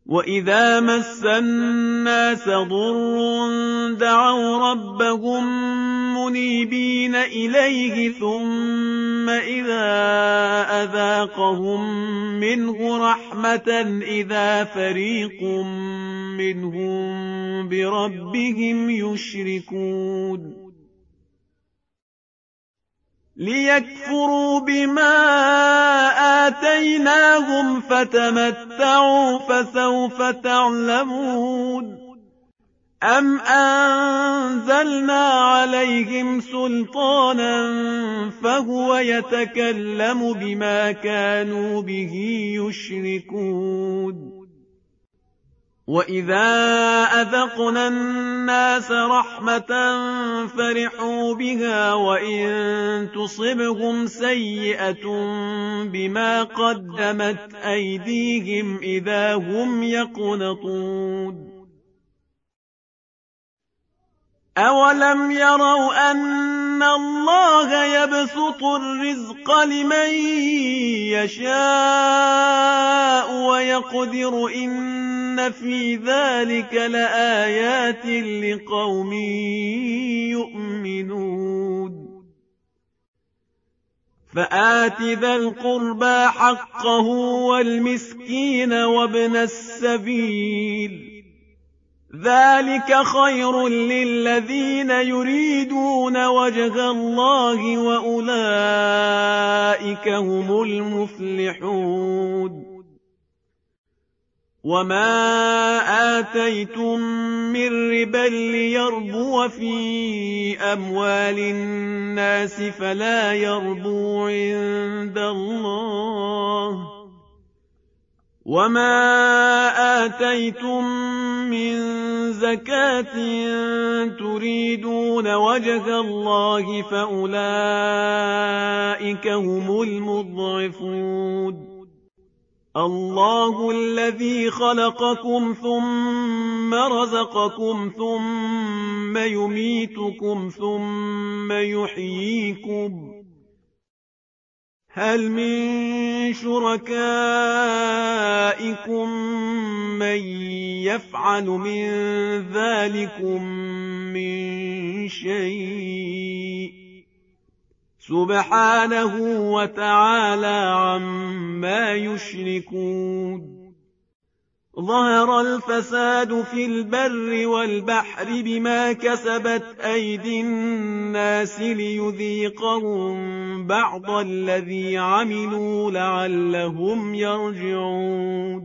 وإذا مس الناس ضر دعوا ربهم منيبين إليه ثم إذا أذاقهم منه رحمة إذا فريق منهم بربهم يشركون ليكفروا بما آتيناهم فتمتعوا فسوف تعلمون أم أنزلنا عليهم سلطانا فهو يتكلم بما كانوا به يشركون وإذا أذقنا الناس رحمة فرحوا بها وإن تصبهم سيئة بما قدمت أيديهم إذا هم يقنطون أولم يروا أن الله يبسط الرزق لمن يشاء ويقدر إن في ذلك لآيات لقوم يؤمنون فآت ذا القربى حقه والمسكين وابن السبيل ذلك خير للذين يريدون وجه الله وأولئك هم المفلحون وما آتيتم من ربا ليربو في أموال الناس فلا يربو عند الله وما آتيتم من زكاة تريدون وجه الله فأولئك هم المضعفون الله الذي خلقكم ثم رزقكم ثم يميتكم ثم يحييكم هل من شركائكم من يفعل من ذلكم من شيء سبحانه وتعالى عما يشركون ظهر الفساد في البر والبحر بما كسبت أيدي الناس ليذيقهم بعض الذي عملوا لعلهم يرجعون